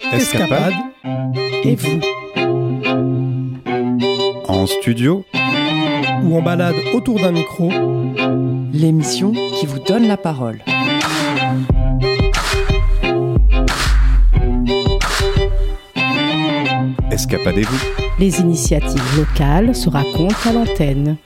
Escapade et vous. En studio Ou en balade autour d'un micro. L'émission qui vous donne la parole. Escapadez-vous. Les initiatives locales se racontent à l'antenne.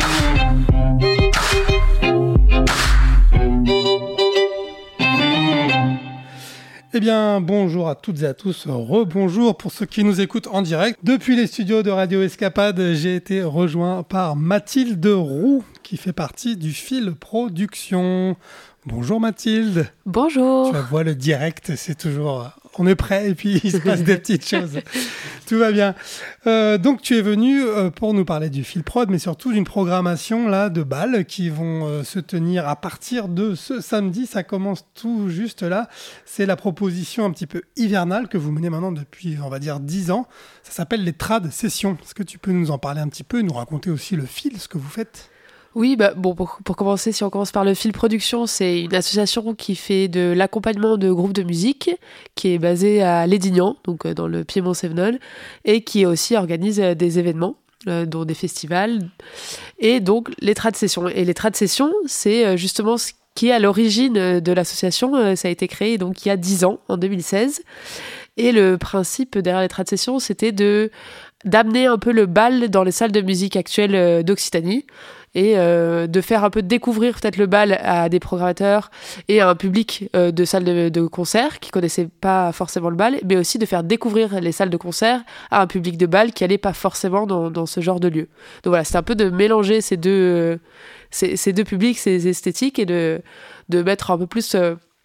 Eh bien, bonjour à toutes et à tous, rebonjour pour ceux qui nous écoutent en direct. Depuis les studios de Radio Escapade, j'ai été rejoint par Mathilde Roux, qui fait partie du Fil Production. Bonjour Mathilde. Bonjour. Tu vois, le direct, c'est toujours... On est prêt et puis il se passe des petites choses. Tout va bien. Donc tu es venu pour nous parler du Fil Prod, mais surtout d'une programmation là, de balles qui vont se tenir à partir de ce samedi. Ça commence tout juste là. C'est la proposition un petit peu hivernale que vous menez maintenant depuis, on va dire, 10 ans. Ça s'appelle les Trad Sessions. Est-ce que tu peux nous en parler un petit peu et nous raconter aussi le fil, ce que vous faites ? Oui, pour commencer, si on commence par le Fil Production, c'est une association qui fait de l'accompagnement de groupes de musique, qui est basée à Lédignan, donc dans le Piémont-Sévenol, et qui aussi organise des événements, dont des festivals, et donc les Trad Sessions. Et les Trad Sessions, c'est justement ce qui est à l'origine de l'association. Ça a été créé donc il y a 10 ans, en 2016. Et le principe derrière les Trad Sessions, c'était d'amener un peu le bal dans les salles de musique actuelles d'Occitanie, et de faire un peu découvrir peut-être le bal à des programmateurs et à un public de salles de concert qui connaissait pas forcément le bal, mais aussi de faire découvrir les salles de concert à un public de bal qui allait pas forcément dans ce genre de lieu. Donc voilà, c'est un peu de mélanger ces deux publics, ces esthétiques, et de mettre un peu plus...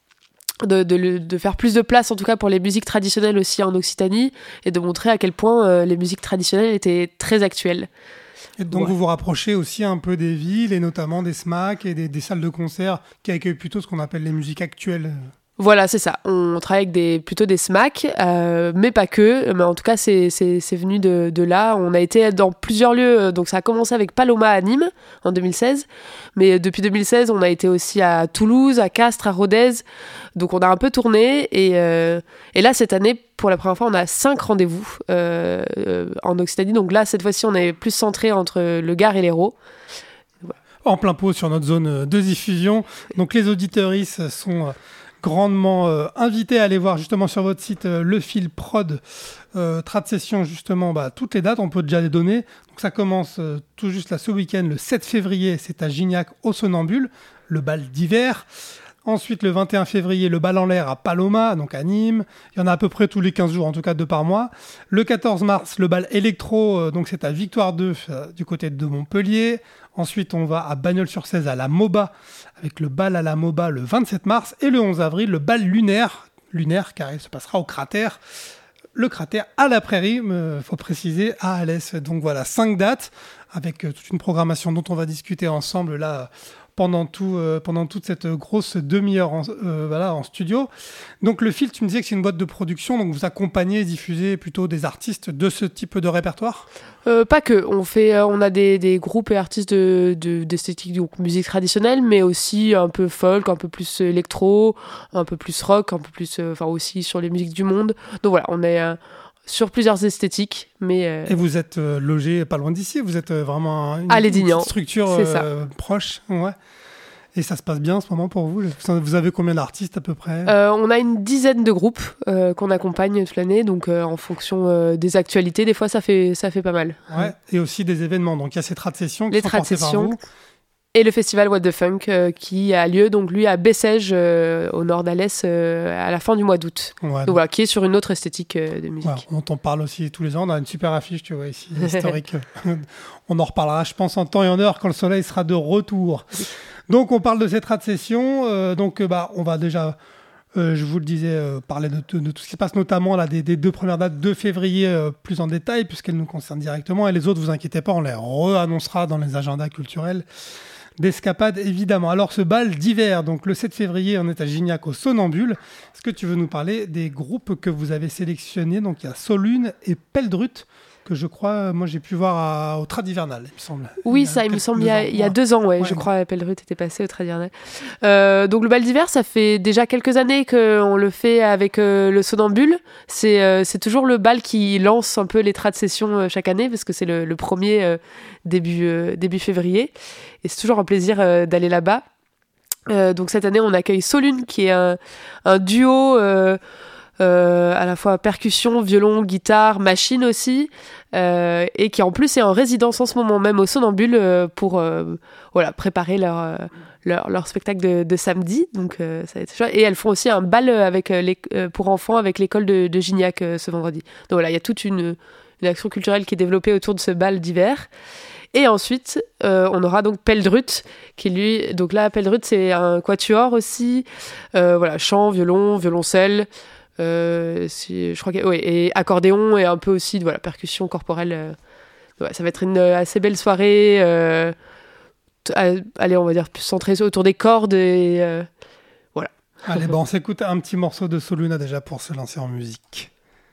De faire plus de place en tout cas pour les musiques traditionnelles aussi en Occitanie, et de montrer à quel point les musiques traditionnelles étaient très actuelles. Et donc, Vous vous rapprochez aussi un peu des villes, et notamment des SMAC et des salles de concert qui accueillent plutôt ce qu'on appelle les musiques actuelles. Voilà, c'est ça. On travaille avec plutôt des SMAC, mais pas que. Mais en tout cas, c'est venu de là. On a été dans plusieurs lieux. Donc, ça a commencé avec Paloma à Nîmes en 2016. Mais depuis 2016, on a été aussi à Toulouse, à Castres, à Rodez. Donc, on a un peu tourné. Et là, cette année, pour la première fois, on a 5 rendez-vous en Occitanie. Donc là, cette fois-ci, on est plus centré entre le Gard et l'Hérault. Voilà. En plein pot sur notre zone de diffusion. Donc, les auditeuristes sont... grandement invité à aller voir justement sur votre site le Fil Prod Trad Session, justement toutes les dates, on peut déjà les donner. Donc ça commence tout juste là ce week-end, le 7 février, c'est à Gignac au Sonnambule, le bal d'hiver. Ensuite, le 21 février, le bal en l'air à Paloma, donc à Nîmes. Il y en a à peu près tous les 15 jours, en tout cas 2 par mois. Le 14 mars, le bal électro, donc c'est à Victoire 2, du côté de Montpellier. Ensuite, on va à Bagnols-sur-Cèze, à la MOBA, avec le bal à la MOBA le 27 mars. Et le 11 avril, le bal lunaire, car il se passera au cratère. Le cratère à la Prairie, il faut préciser, à Alès. Donc voilà, 5 dates, avec toute une programmation dont on va discuter ensemble là, pendant toute cette grosse demi-heure en studio. Donc le Fil, tu me disais que c'est une boîte de production, donc vous accompagnez et diffusez plutôt des artistes de ce type de répertoire ? Pas que, on a des groupes et artistes d'esthétique, donc musique traditionnelle, mais aussi un peu folk, un peu plus électro, un peu plus rock, un peu plus, aussi sur les musiques du monde. Donc voilà, on est sur plusieurs esthétiques, mais... Et vous êtes logé pas loin d'ici, vous êtes vraiment une petite structure proche, ouais. Et ça se passe bien en ce moment pour vous ? Vous avez combien d'artistes à peu près ? On a une dizaine de groupes qu'on accompagne toute l'année, donc en fonction des actualités, des fois ça fait pas mal. Ouais. Et aussi des événements, donc il y a ces Trad Sessions qui sont Trad portés par Sessions. vous. Et le festival What the Funk qui a lieu donc lui à Bessèges au nord d'Alès à la fin du mois d'août. Ouais, donc voilà, qui est sur une autre esthétique de musique. Ouais, on t'en parle aussi tous les ans. On a une super affiche, tu vois, ici, historique. On en reparlera, je pense, en temps et en heure quand le soleil sera de retour. Donc on parle de cette Trad Session. On va déjà, je vous le disais, parler de tout ce qui se passe, notamment là, des 2 premières dates de février plus en détail, puisqu'elles nous concernent directement. Et les autres, vous inquiétez pas, on les re-annoncera dans les agendas culturels d'Escapade, évidemment. Alors, ce bal d'hiver, donc le 7 février, on est à Gignac au Sonnambule. Est-ce que tu veux nous parler des groupes que vous avez sélectionnés ? Donc, il y a Solune et Peldrut que je crois, moi j'ai pu voir au Trad Hivernal, il me semble. Oui, il me semble, il y a 2 ans, je crois, Pellerut était passé au Trad Hivernal. Donc le bal d'hiver, ça fait déjà quelques années qu'on le fait avec le Sonambule. C'est toujours le bal qui lance un peu les trad sessions chaque année, parce que c'est le premier début février. Et c'est toujours un plaisir d'aller là-bas. Donc cette année, on accueille Solune, qui est un duo... à la fois percussion, violon, guitare, machine aussi, et qui en plus est en résidence en ce moment même au Sonambule pour préparer leur spectacle de samedi. Donc ça va être chouette. Et elles font aussi un bal pour enfants avec l'école de Gignac ce vendredi. Donc voilà, il y a toute une action culturelle qui est développée autour de ce bal d'hiver. Et ensuite, on aura donc Pellerut, qui lui... Donc là, Pellerut, c'est un quatuor aussi. Chant, violon, violoncelle... je crois et accordéon et un peu aussi de percussion corporelle. Ça va être une assez belle soirée. Allez, on va dire plus centrée autour des cordes et voilà. Allez, on s'écoute un petit morceau de Soluna déjà pour se lancer en musique.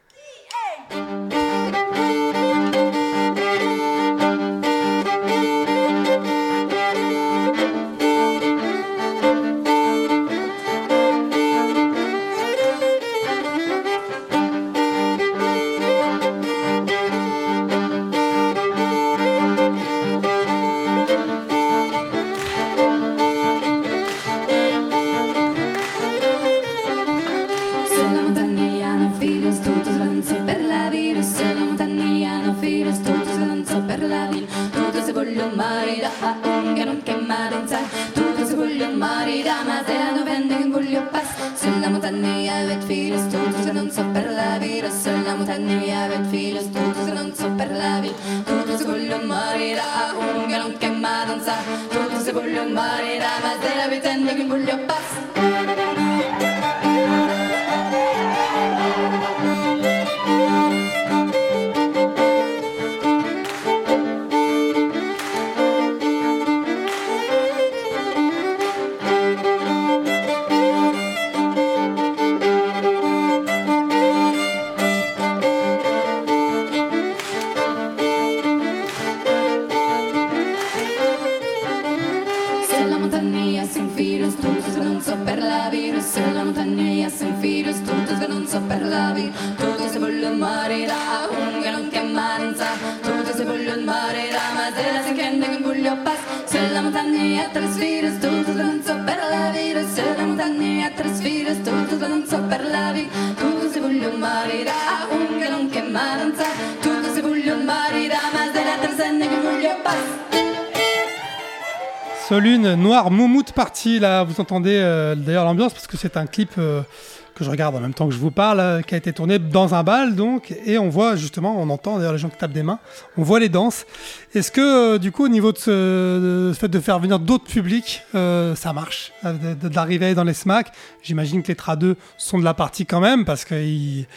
Solune, Noir, Moumoute partie, là vous entendez d'ailleurs l'ambiance parce que c'est un clip que je regarde en même temps que je vous parle, qui a été tourné dans un bal donc, et on voit justement, on entend d'ailleurs les gens qui tapent des mains, on voit les danses. Est-ce que du coup au niveau de ce fait de faire venir d'autres publics, ça marche, d'arriver dans les SMAC? J'imagine que les tradeux sont de la partie quand même parce qu'ils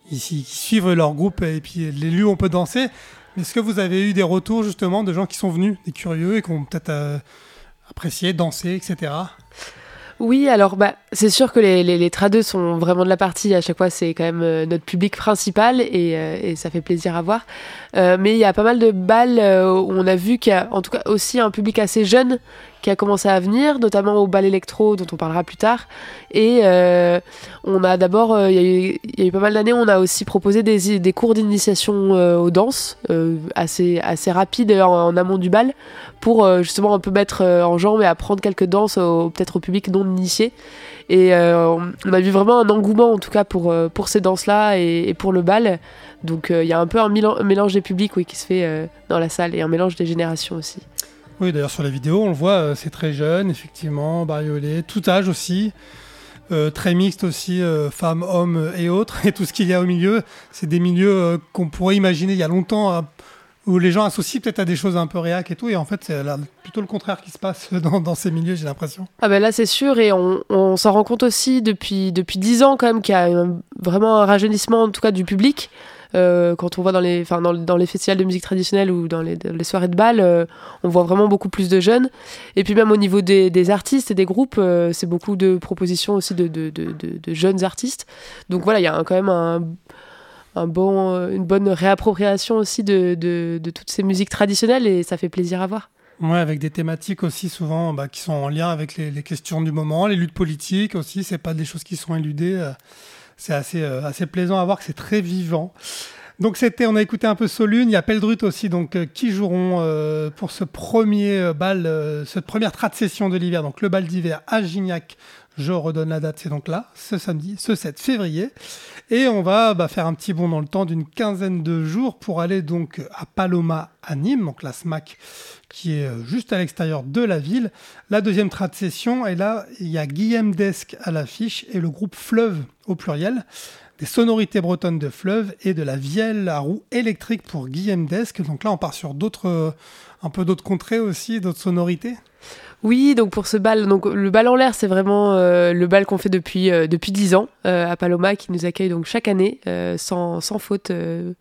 suivent leur groupe et puis les lieux où on peut danser. Mais est-ce que vous avez eu des retours justement de gens qui sont venus, des curieux et qui ont peut-être apprécié, dansé, etc. Oui, alors c'est sûr que les tradeux sont vraiment de la partie. À chaque fois, c'est quand même notre public principal et ça fait plaisir à voir. Mais il y a pas mal de balles où on a vu qu'il y a en tout cas aussi un public assez jeune qui a commencé à venir, notamment au bal électro dont on parlera plus tard. Et on a d'abord, il y a eu pas mal d'années, on a aussi proposé des cours d'initiation aux danses assez rapides en amont du bal pour justement un peu mettre en jambe et apprendre quelques danses peut-être au public non initié. Et on a vu vraiment un engouement en tout cas pour ces danses-là et pour le bal. Donc il y a un peu un mélange des publics qui se fait dans la salle et un mélange des générations aussi. Oui, d'ailleurs sur la vidéo, on le voit, c'est très jeune, effectivement, bariolé, tout âge aussi, très mixte aussi, femmes, hommes et autres, et tout ce qu'il y a au milieu. C'est des milieux qu'on pourrait imaginer il y a longtemps, où les gens associent peut-être à des choses un peu réac et tout, et en fait, c'est plutôt le contraire qui se passe dans ces milieux, j'ai l'impression. Ah ben là, c'est sûr, et on s'en rend compte aussi depuis 10 ans quand même qu'il y a vraiment un rajeunissement, en tout cas, du public. Quand on voit dans les festivals de musique traditionnelle ou dans les soirées de bal, on voit vraiment beaucoup plus de jeunes. Et puis même au niveau des artistes et des groupes, c'est beaucoup de propositions aussi de jeunes artistes. Donc voilà, il y a quand même une bonne réappropriation aussi de toutes ces musiques traditionnelles, et ça fait plaisir à voir. Ouais, avec des thématiques aussi souvent qui sont en lien avec les questions du moment, les luttes politiques aussi, c'est pas des choses qui sont éludées. C'est assez plaisant à voir, que c'est très vivant. Donc on a écouté un peu Solune, il y a Peldrut aussi qui joueront pour ce premier bal, cette première trad session de l'hiver, donc le bal d'hiver à Gignac. Je redonne la date, c'est donc là, ce samedi, ce 7 février. Et on va faire un petit bond dans le temps d'une quinzaine de jours pour aller donc à Paloma à Nîmes, donc la SMAC qui est juste à l'extérieur de la ville. La deuxième trad session, et là, il y a Guillaume Desque à l'affiche et le groupe Fleuve au pluriel. Des sonorités bretonnes de Fleuve et de la vielle à roue électrique pour Guillaume Desque. Donc là, on part sur un peu d'autres contrées aussi, d'autres sonorités. Oui, donc pour ce bal, donc le bal en l'air, c'est vraiment le bal qu'on fait depuis 10 ans à Paloma, qui nous accueille donc chaque année sans faute,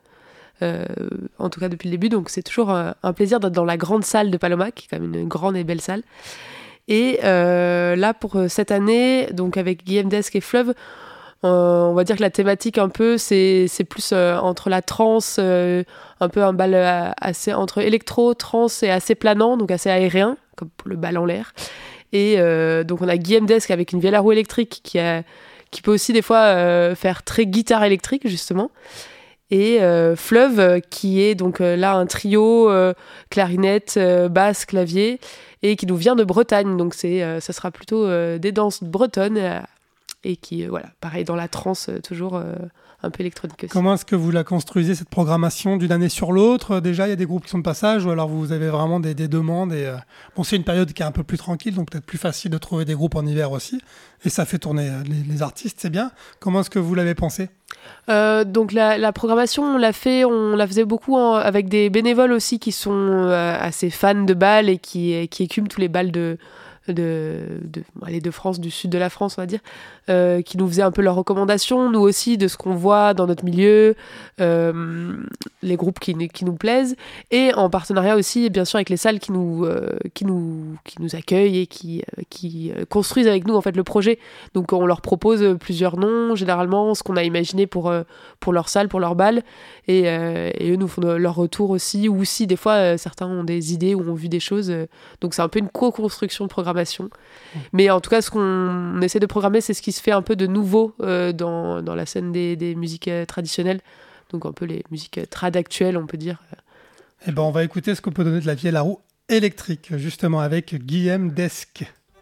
en tout cas depuis le début. Donc c'est toujours un plaisir d'être dans la grande salle de Paloma, qui est quand même une grande et belle salle. Et là, pour cette année, donc avec Guillaume Desque et Fleuve, on va dire que la thématique un peu, c'est plus entre la trance, un peu un bal assez entre électro, trance et assez planant, donc assez aérien, comme pour le bal en l'air. Et donc on a Guillaume Desque avec une vielle à roue électrique qui peut aussi des fois faire très guitare électrique justement. Et Fleuve qui est donc là un trio clarinette, basse, clavier, et qui nous vient de Bretagne. Donc ça sera plutôt des danses bretonnes. Et qui, pareil, dans la trance, toujours un peu électronique aussi. Comment est-ce que vous la construisez, cette programmation, d'une année sur l'autre ? Déjà, il y a des groupes qui sont de passage, ou alors vous avez vraiment des demandes c'est une période qui est un peu plus tranquille, donc peut-être plus facile de trouver des groupes en hiver aussi, et ça fait tourner les artistes, c'est bien. Comment est-ce que vous l'avez pensé ? Donc la programmation, on la faisait beaucoup avec des bénévoles aussi qui sont assez fans de bal et qui écument tous les bals de France, du sud de la France, on va dire, qui nous faisaient un peu leurs recommandations, nous aussi, de ce qu'on voit dans notre milieu, les groupes qui nous plaisent, et en partenariat aussi, bien sûr, avec les salles qui nous accueillent et qui construisent avec nous, en fait, le projet. Donc, on leur propose plusieurs noms, généralement, ce qu'on a imaginé pour leur salle, pour leur bal, et eux nous font leur retour aussi, ou si, des fois, certains ont des idées ou ont vu des choses. Donc, c'est un peu une co-construction de programmation. Mais en tout cas, ce qu'on essaie de programmer, c'est ce qui se fait un peu de nouveau dans la scène des musiques traditionnelles, donc un peu les musiques trad actuelles, on peut dire. Eh ben, on va écouter ce qu'on peut donner de la vielle à roue électrique, justement avec Guillaume Desque.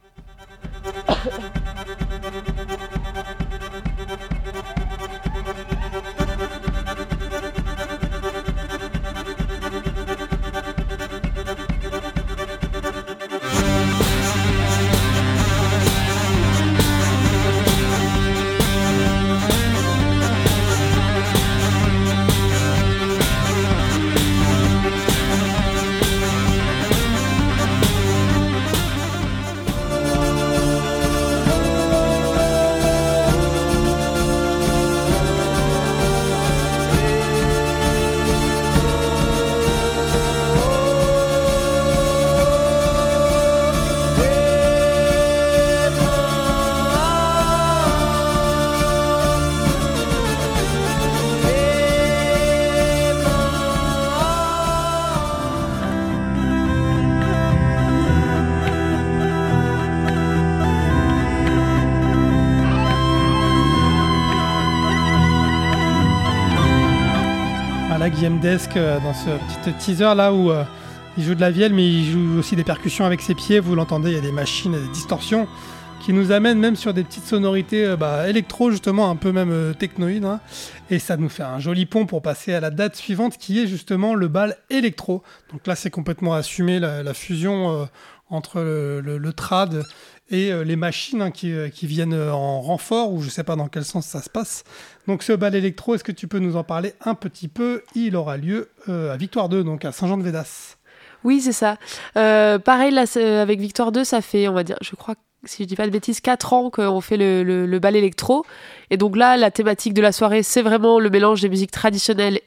Guillaume Desque dans ce petit teaser là où il joue de la vielle, mais il joue aussi des percussions avec ses pieds. Vous l'entendez, il y a des machines, des distorsions qui nous amènent même sur des petites sonorités électro, justement, un peu même technoïdes, hein. Et ça nous fait un joli pont pour passer à la date suivante qui est justement le bal électro. Donc là, c'est complètement assumé la fusion entre le trad et les machines, hein, qui viennent en renfort, ou je ne sais pas dans quel sens ça se passe. Donc ce bal électro, est-ce que tu peux nous en parler un petit peu ? Il aura lieu à Victoire 2, donc à Saint-Jean-de-Védas. Oui, c'est ça. Pareil, là, avec Victoire 2, ça fait, on va dire, je crois, si je dis pas de bêtises, 4 ans qu'on fait le bal électro. Et donc là, la thématique de la soirée, c'est vraiment le mélange des musiques traditionnelles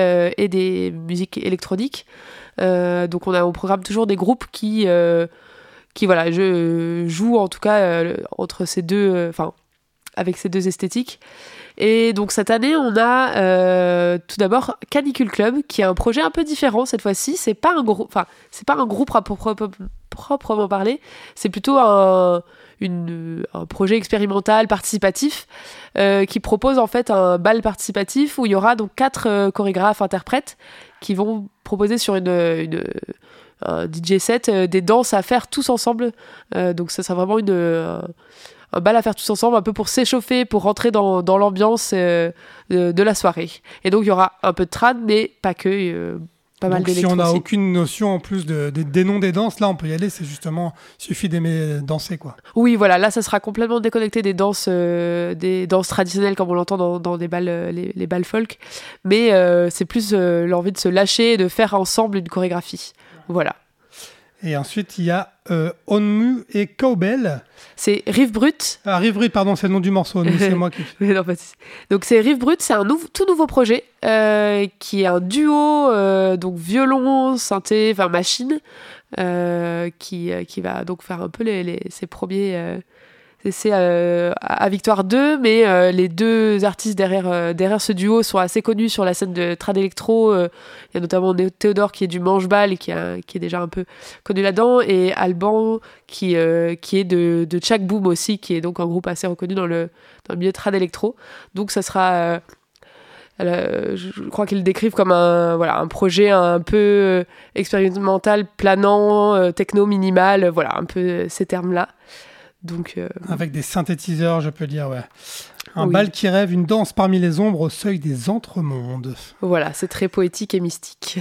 et des musiques électroniques. Donc on programme toujours des groupes qui jouent en tout cas entre ces deux, avec ces deux esthétiques. Et donc cette année, on a tout d'abord Canicule Club, qui est un projet un peu différent cette fois-ci. C'est pas un groupe à proprement parler. C'est plutôt un projet expérimental participatif qui propose en fait un bal participatif où il y aura donc 4 chorégraphes interprètes qui vont proposer sur un DJ set des danses à faire tous ensemble. Donc ça sera vraiment un bal à faire tous ensemble, un peu pour s'échauffer, pour rentrer dans l'ambiance de la soirée. Et donc il y aura un peu de trad, mais pas que, pas mal d'électro. Si on n'a aussi. aucune notion en plus des noms des danses, là on peut y aller, c'est justement, il suffit d'aimer danser, quoi. Oui, voilà, là ça sera complètement déconnecté des danses traditionnelles comme on l'entend dans des balles, les balles folk, mais c'est plus l'envie de se lâcher et de faire ensemble une chorégraphie. Voilà. Et ensuite, il y a Onmu et Cowbell. C'est Rive Brute. Ah, Rive Brute, pardon, c'est le nom du morceau. Onmu, c'est moi qui... Non, pas de souci. Donc, c'est Rive Brute, c'est un tout nouveau projet qui est un duo, donc violon, synthé, enfin machine, qui va donc faire un peu ses premiers... C'est à Victoire 2, mais les deux artistes derrière ce duo sont assez connus sur la scène de trad électro. Il y a notamment Théodore qui est du Manche-Bal et qui est déjà un peu connu là-dedans, et Alban qui est de Tchak Boom aussi, qui est donc un groupe assez reconnu dans le milieu trad électro. Donc ça sera... je crois qu'ils le décrivent comme un projet un peu expérimental, planant, techno minimal, voilà, un peu ces termes-là. Donc, avec des synthétiseurs, je peux dire, ouais. Un oui. bal qui rêve, une danse parmi les ombres au seuil des entremondes. Voilà, c'est très poétique et mystique.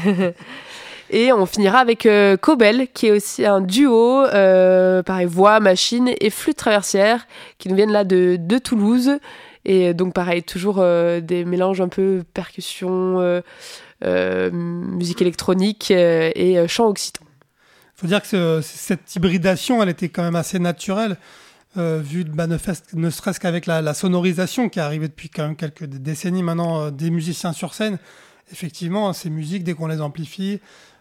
Et on finira avec Cowbell, qui est aussi un duo, pareil, voix, machine et flûte traversière, qui nous viennent là de Toulouse. Et donc pareil, toujours des mélanges un peu percussion, musique électronique et chant occitan. Il faut dire que cette hybridation, elle était quand même assez naturelle, vu ne serait-ce qu'avec la sonorisation qui est arrivée depuis quand même quelques décennies maintenant des musiciens sur scène. Effectivement, ces musiques, dès qu'on les amplifie,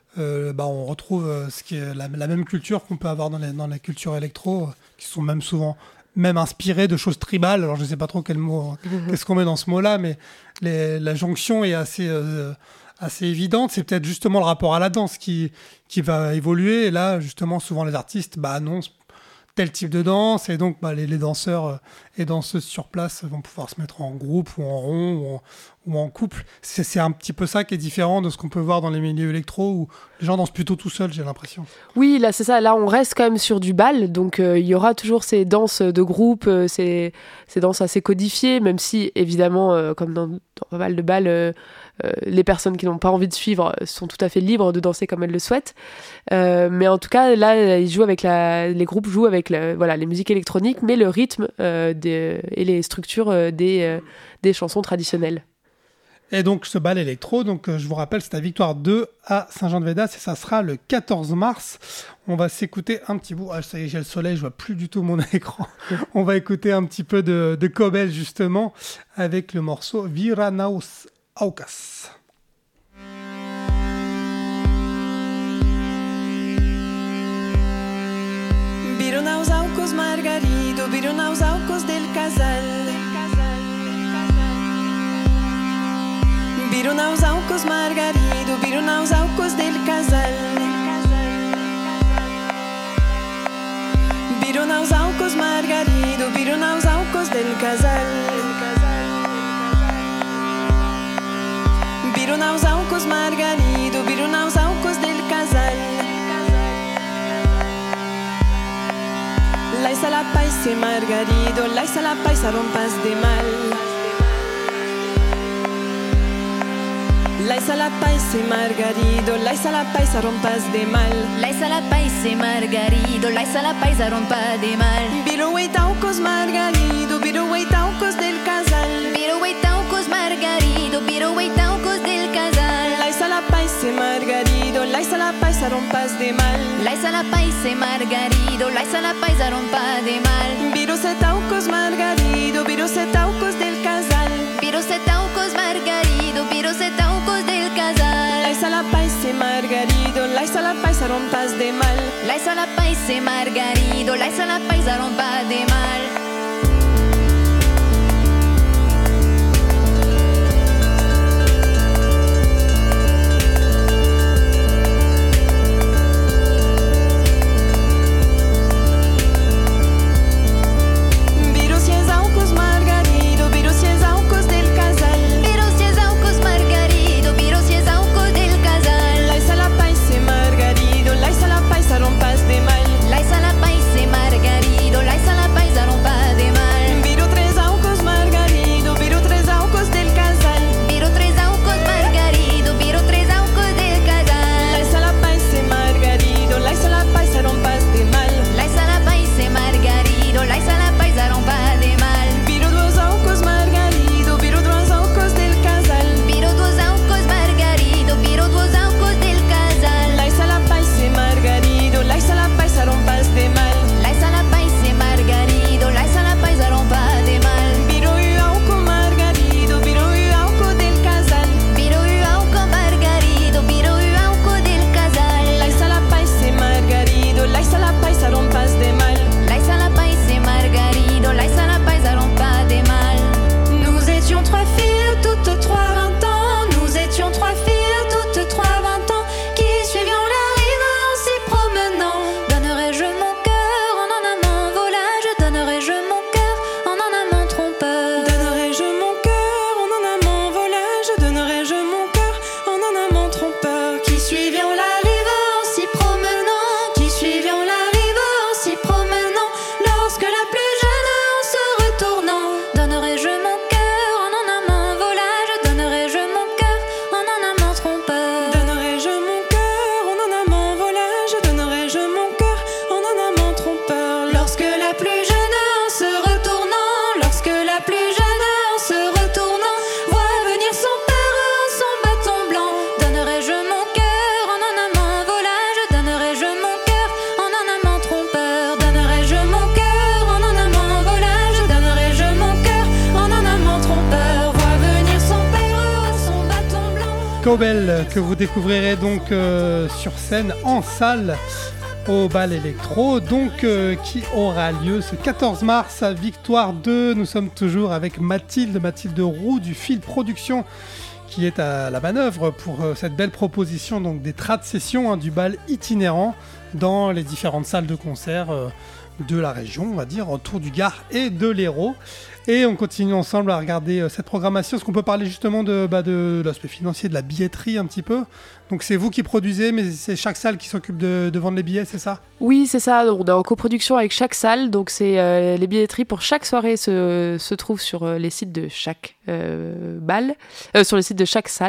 on retrouve ce qui est la même culture qu'on peut avoir dans la culture électro, qui sont même souvent inspirées de choses tribales. Alors je ne sais pas trop qu'est-ce qu'on met dans ce mot-là, mais la jonction est assez évidente. C'est peut-être justement le rapport à la danse qui va évoluer. Et là, justement, souvent les artistes annoncent tel type de danse, et donc les danseurs et danseuses sur place vont pouvoir se mettre en groupe ou en rond ou en couple. C'est un petit peu ça qui est différent de ce qu'on peut voir dans les milieux électro où les gens dansent plutôt tout seuls, j'ai l'impression. Oui, là c'est ça, là on reste quand même sur du bal, donc il y aura toujours ces danses de groupe, ces danses assez codifiées, même si évidemment, comme dans pas mal de balles, les personnes qui n'ont pas envie de suivre sont tout à fait libres de danser comme elles le souhaitent. Mais en tout cas, là, les groupes jouent avec les musiques électroniques, mais le rythme et les structures des chansons traditionnelles. Et donc ce bal électro, je vous rappelle, c'est à Victoire 2 à Saint-Jean-de-Védas, et ça sera le 14 mars. On va s'écouter un petit bout. Ah, ça y est, j'ai le soleil, je vois plus du tout mon écran. On va écouter un petit peu de Cowbell justement avec le morceau Viranaus Aucas. Viranaus Aucos Margarido, Viranaus Aucos del Casal. Viranaus Aucos Margarido, Viranaus Aucos del Casal. Viranaus Aucos Margarido, Viranaus Aucos del Casal. Viranaus Aucos Margarido, Viranaus Aucos del Casal. Laisa la paisa Margarido, laisa la paisa rompas de mal. Laisa la paisa Margarido, laisa la paisa rompas de mal. Laisa la paisa Margarido, laisa la paisa rompa de mal. Viro Taucos Margarido, Viro Taucos del Casal. Viro Taucos Margarido, Viro Taucos del Casal. Laisa la paisa Margarido, laisa la paisa rompas de mal. Laisa la paisa Margarido, laisa la paisa rompa de mal. Viro Taucos Margarido, Viro Taucos del Casal. Viro Taucos Margarido, Viro Taucos del Casal. Laisa la paisa Margarido, laisa la paisa rompas de mal. Laisa la paisa Margarido, laisa la paisa rompa de mal. Tobel que vous découvrirez donc sur scène en salle au bal électro, donc qui aura lieu ce 14 mars à Victoire 2. Nous sommes toujours avec Mathilde Roux du Fil Production qui est à la manœuvre pour cette belle proposition donc des trad sessions du bal itinérant dans les différentes salles de concert de la région, on va dire, autour du Gard et de l'Hérault. Et on continue ensemble à regarder cette programmation. Est-ce qu'on peut parler justement de l'aspect financier, de la billetterie un petit peu ? Donc c'est vous qui produisez, mais c'est chaque salle qui s'occupe de vendre les billets, c'est ça ? Oui, c'est ça. On est en coproduction avec chaque salle. Donc c'est les billetteries pour chaque soirée se trouvent sur les sites de chaque bal, sur les sites de chaque salle.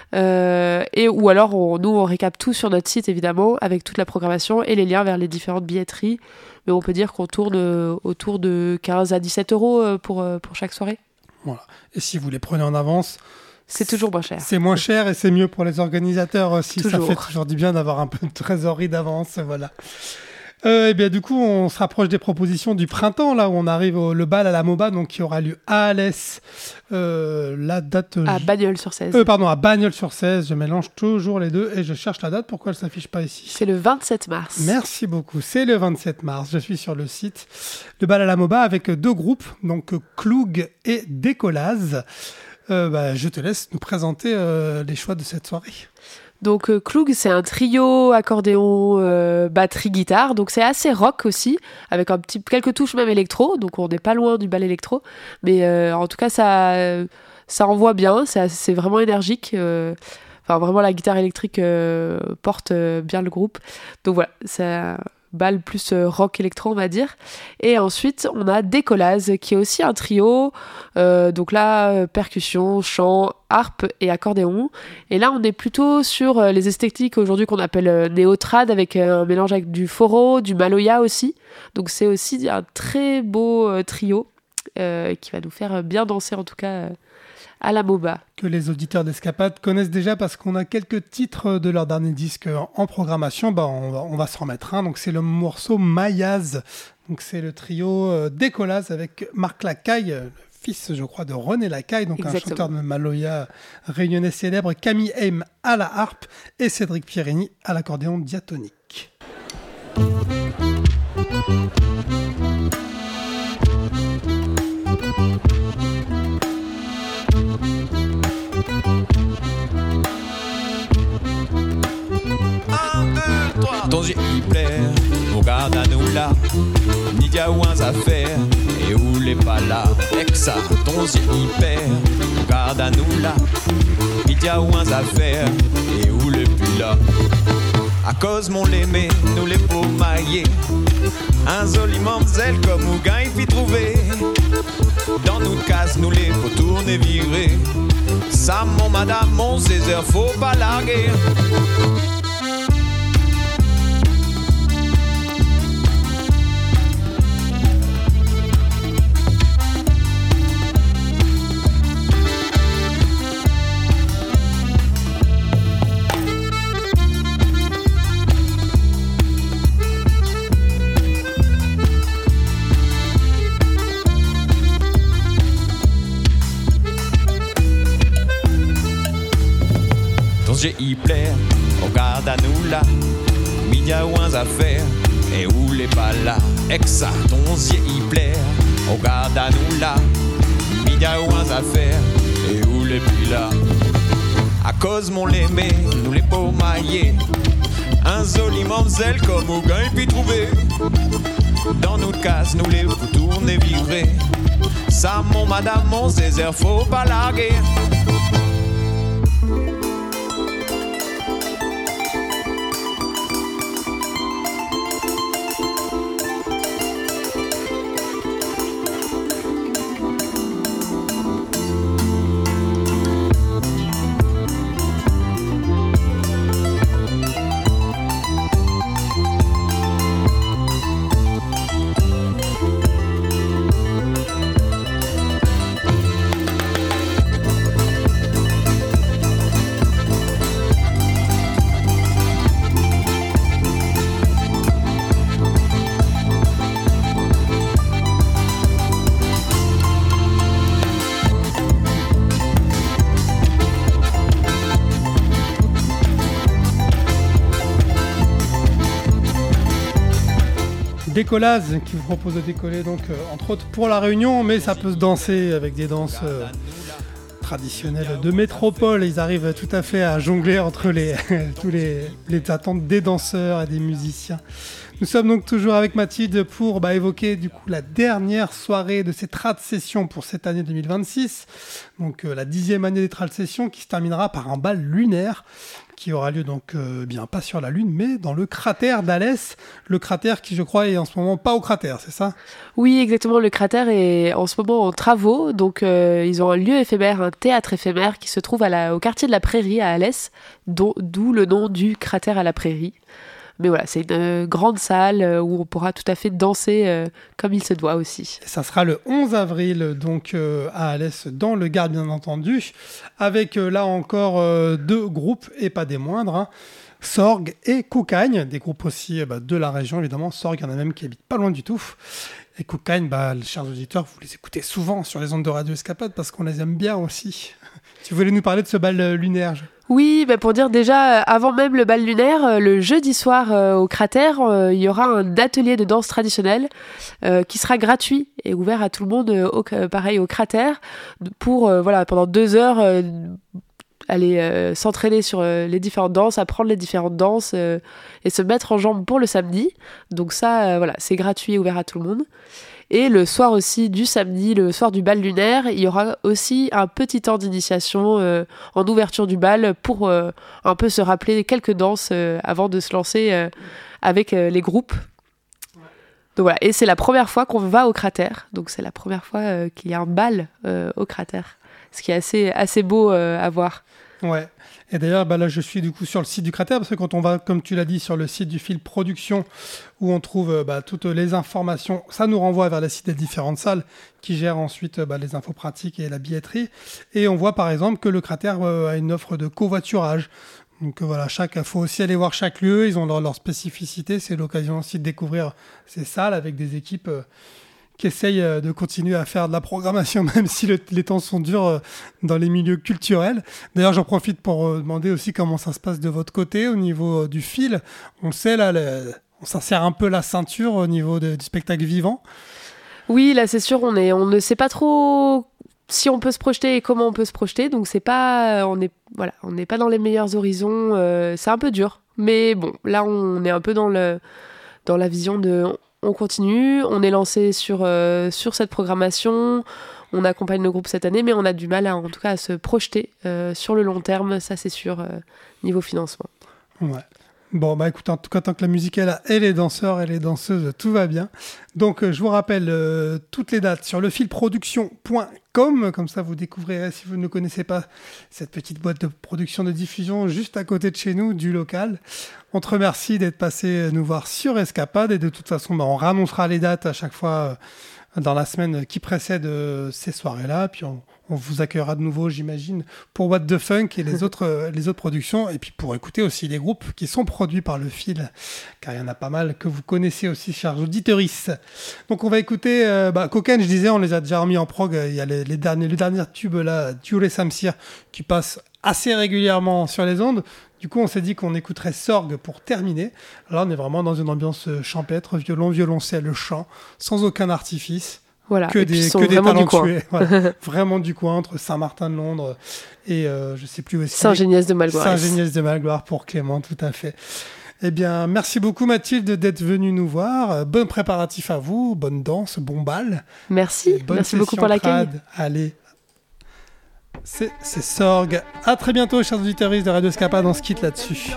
Ou alors on récap tout sur notre site évidemment avec toute la programmation et les liens vers les différentes billetteries. Mais on peut dire qu'on tourne autour de 15 à 17 euros pour chaque soirée. Voilà. Et si vous les prenez en avance, c'est toujours moins cher. C'est moins cher et c'est mieux pour les organisateurs aussi. Toujours. Ça fait toujours du bien d'avoir un peu de trésorerie d'avance. Voilà. Et bien du coup, on se rapproche des propositions du printemps, là où on arrive le bal à la MOBA, donc qui aura lieu à Alès. La date... À Bagnols-sur-Cèze. À Bagnols-sur-Cèze. Je mélange toujours les deux et je cherche la date. Pourquoi elle ne s'affiche pas ici ? C'est le 27 mars. Merci beaucoup. C'est le 27 mars. Je suis sur le site. Le bal à la MOBA avec deux groupes, donc Cloug et Décollaz. Je te laisse nous présenter les choix de cette soirée. Donc Cloug, c'est un trio accordéon, batterie, guitare. Donc c'est assez rock aussi, avec quelques touches même électro. Donc on n'est pas loin du bal électro. Mais en tout cas, ça envoie bien. C'est vraiment énergique. Vraiment, la guitare électrique porte bien le groupe. Donc voilà, c'est bal plus rock électro, on va dire. Et ensuite, on a Décollaz, qui est aussi un trio. Donc là, percussion, chant, harpe et accordéon. Et là, on est plutôt sur les esthétiques aujourd'hui qu'on appelle néo-trad, avec un mélange avec du foro, du maloya aussi. Donc c'est aussi un très beau trio qui va nous faire bien danser, en tout cas, à la MOBA. Que les auditeurs d'Escapade connaissent déjà parce qu'on a quelques titres de leur dernier disque en programmation. On va s'en mettre un. Donc c'est le morceau Mayaz. Donc c'est le trio Décollaz avec Marc Lacaille, le fils, je crois, de René Lacaille, donc exactement. Un chanteur de maloya réunionnais célèbre, Camille Haim à la harpe et Cédric Pierini à l'accordéon diatonique. Ton Dieu y plaît, regarde à nous là, Nidia ou un affaire, et où les pas là, Exa, ton Dieu y plaît, regarde à nous là, Nidia ou un affaire, et où les plus là. À cause mon l'aimé, nous les beaux maillés, un joli mamzelle comme ou gain y trouver. Dans notre case, nous les faut tourner virer. Ça, mon madame, mon Césaire, faut pas larguer. J'ai y plaire, regarde à nous là, Midia ou un affaire, et où les pas là, Exa, ton yeux y plaire, regarde à nous là, Midia ou un affaire, et où les plus là. À cause mon l'aimé, nous les beaux maillés, un joli mamzelle comme au gain puis trouver. Dans notre case, nous les faut tourner virer. Ça, mon madame, mon Césaire, faut pas larguer. Décollaz qui vous propose de décoller donc entre autres pour la Réunion, mais ça peut se danser avec des danses traditionnelles de métropole. Ils arrivent tout à fait à jongler entre tous les attentes des danseurs et des musiciens. Nous sommes donc toujours avec Mathilde pour évoquer du coup la dernière soirée de ces Trad Sessions pour cette année 2026. Donc la 10e année des Trad Sessions qui se terminera par un bal lunaire qui aura lieu donc bien pas sur la Lune mais dans le cratère d'Alès. Le cratère qui je crois est en ce moment pas au cratère, c'est ça ? Oui, exactement. Le cratère est en ce moment en travaux. Donc ils ont un lieu éphémère, un théâtre éphémère qui se trouve au quartier de la Prairie à Alès, d'où le nom du cratère à la Prairie. Mais voilà, c'est une grande salle où on pourra tout à fait danser comme il se doit aussi. Ça sera le 11 avril donc à Alès dans le Gard bien entendu, avec là encore 2 groupes et pas des moindres, hein. Sorgue et Koukagne, des groupes aussi de la région évidemment. Sorgue, il y en a même qui habitent pas loin du tout. Et Koukagne, chers auditeurs, vous les écoutez souvent sur les ondes de Radio Escapade parce qu'on les aime bien aussi. Tu voulais nous parler de ce bal lunaire ? Oui, pour dire déjà, avant même le bal lunaire, le jeudi soir au cratère, il y aura un atelier de danse traditionnelle qui sera gratuit et ouvert à tout le monde, pareil au cratère, pour pendant 2 heures aller s'entraîner sur les différentes danses, apprendre les différentes danses et se mettre en jambes pour le samedi. Donc ça, c'est gratuit et ouvert à tout le monde. Et le soir aussi du samedi, le soir du bal lunaire, il y aura aussi un petit temps d'initiation en ouverture du bal pour un peu se rappeler quelques danses avant de se lancer avec les groupes. Donc voilà, et c'est la première fois qu'on va au cratère, donc c'est la première fois qu'il y a un bal au cratère, ce qui est assez beau à voir. Ouais. Et d'ailleurs, là, je suis du coup sur le site du cratère parce que quand on va, comme tu l'as dit, sur le site du Fil Production où on trouve toutes les informations, ça nous renvoie vers les sites des différentes salles qui gèrent ensuite les infos pratiques et la billetterie. Et on voit par exemple que le cratère a une offre de covoiturage. Donc voilà, faut aussi aller voir chaque lieu, ils ont leur spécificité. C'est l'occasion aussi de découvrir ces salles avec des équipes qui essayent de continuer à faire de la programmation, même si les temps sont durs dans les milieux culturels. D'ailleurs, j'en profite pour demander aussi comment ça se passe de votre côté au niveau du fil. On sait, là, on s'insère un peu la ceinture au niveau du spectacle vivant. Oui, là, c'est sûr, on ne sait pas trop si on peut se projeter et comment on peut se projeter. Donc, on n'est pas dans les meilleurs horizons. C'est un peu dur. Mais bon, là, on est un peu dans la vision de... On continue, on est lancé sur cette programmation, on accompagne le groupe cette année, mais on a du mal en tout cas à se projeter sur le long terme, ça c'est sûr, niveau financement. Ouais. Bon, écoute, en tout cas, tant que la musique est là, et les danseurs et les danseuses, tout va bien. Donc, je vous rappelle toutes les dates sur lefilproduction.com, comme ça vous découvrirez, si vous ne connaissez pas, cette petite boîte de production de diffusion juste à côté de chez nous, du local. On te remercie d'être passé nous voir sur Escapade, et de toute façon, on réannoncera les dates à chaque fois dans la semaine qui précède ces soirées-là, puis on vous accueillera de nouveau, j'imagine, pour What the Funk et les autres productions, et puis pour écouter aussi les groupes qui sont produits par le Fil, car il y en a pas mal que vous connaissez aussi, chers auditeuristes. Donc on va écouter Koukagne, je disais, on les a déjà remis en prog, il y a le dernier tube là, Dioulé Samsir, qui passe assez régulièrement sur les ondes. Du coup, on s'est dit qu'on écouterait Sorgue pour terminer. Là, on est vraiment dans une ambiance champêtre, violon, violoncelle, chant, sans aucun artifice. Voilà, que des talentueux. Voilà. Vraiment du coin, entre Saint-Martin-de-Londres et je sais plus où est-ce Saint-Géniès-de-Malgoire. Saint-Géniès-de-Malgoire pour Clément, tout à fait. Eh bien, merci beaucoup Mathilde d'être venue nous voir. Bon préparatif à vous, bonne danse, bon bal. Merci, merci beaucoup pour l'accueil. Allez, c'est Sorgue. À très bientôt, chers auditeurs de Radio Escapade, on se quitte là-dessus.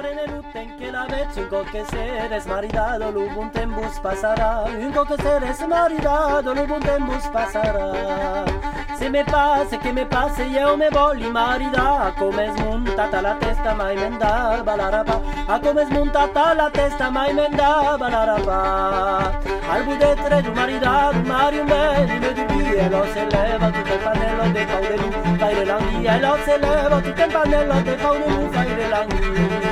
Se me passa e eu me voglio maridare. Come smontata la testa mai mendava la rapa. A come smontata la testa mai mendava la rapa. Al budettere di maridato, Mario Belli me di e lo se leva tutto il pannello de Paudelu. Fai le langhi e lo se leva tutto il pannello de Paudelu. Fai le langhi.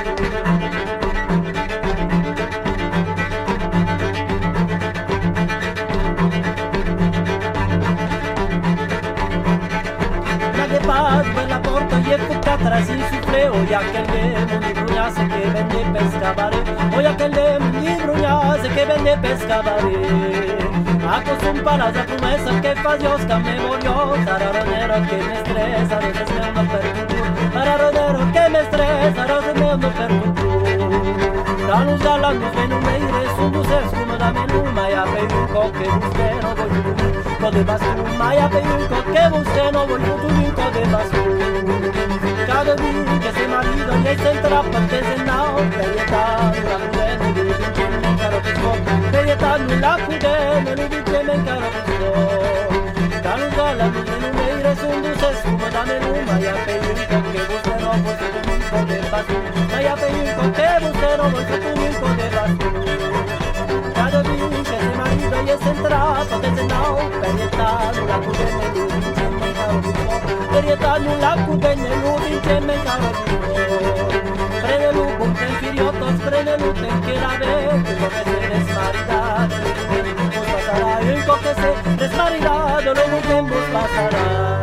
Paz, quella porta gli è buttata sin soufflé, o ya che il vento di bruñase che vende pescabare, poi aquel di bruñase che vende pescabare. Acos un palacio promesa que fallosca me volvió, tararonero que me estresa, no es me ando per tu, tararonero que me estresa, no es me ando per tu. La luz de la luz ven un meire, su luz es como da menuma, ya peyuco que usted no voy a tu de basuma, ya peyuco que usted no voy a tu de basuma. Cada día que se marido y se entra parte de nao, perietà, la mujer de me caro pisco, perietà, la mujer de me caro pisco. La luz de la luz ven un meire, su luz es como da menuma, ya peyuco que usted no voy a tu de basuma, ya peyuco que usted no voy a tu de basuma. Cada día que se marido y se entra parte de nao, perietà, la mujer de me caro pisco. Perietà nulla cubenne l'udin che me caro vivo. Prende l'ubum che infiriotos, prende l'uten che la ve, che se desmaridad, lo pasará, y que se desmaridad, lo que pasará.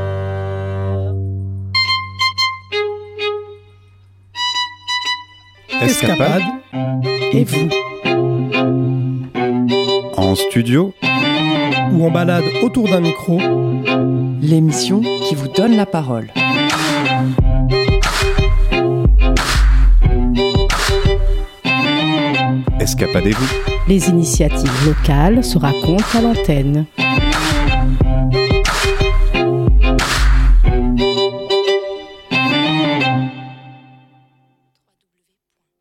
Escapade Et vous? en studio Ou en balade autour d'un micro. L'émission qui vous donne la parole. Escapadez-vous. Les initiatives locales se racontent à l'antenne.